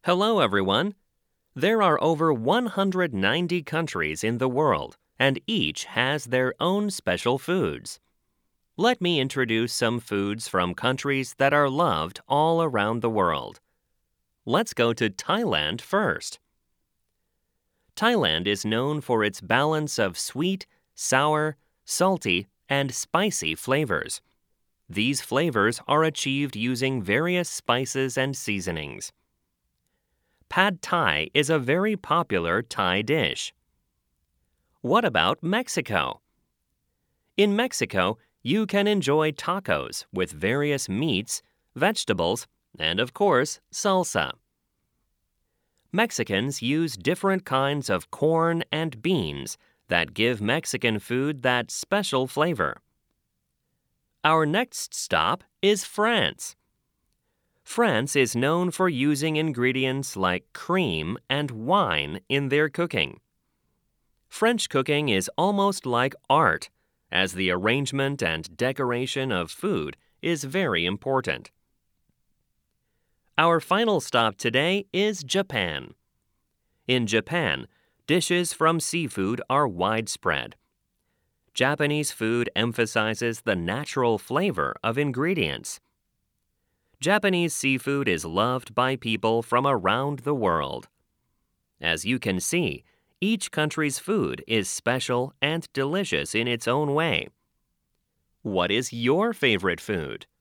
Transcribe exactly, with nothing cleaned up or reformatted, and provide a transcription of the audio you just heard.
Hello, everyone. There are over one hundred ninety countries in the world, and each has their own special foods. Let me introduce some foods from countries that are loved all around the world. Let's go to Thailand first. Thailand is known for its balance of sweet, sour, salty, and spicy flavors. These flavors are achieved using various spices and seasonings. Pad Thai is a very popular Thai dish. What about Mexico? In Mexico, you can enjoy tacos with various meats, vegetables, and of course, salsa. Mexicans use different kinds of corn and beans that give Mexican food that special flavor. Our next stop is France. France is known for using ingredients like cream and wine in their cooking. French cooking is almost like art, as the arrangement and decoration of food is very important. Our final stop today is Japan. In Japan, dishes from seafood are widespread. Japanese food emphasizes the natural flavor of ingredients. Japanese seafood is loved by people from around the world. As you can see, each country's food is special and delicious in its own way. What is your favorite food?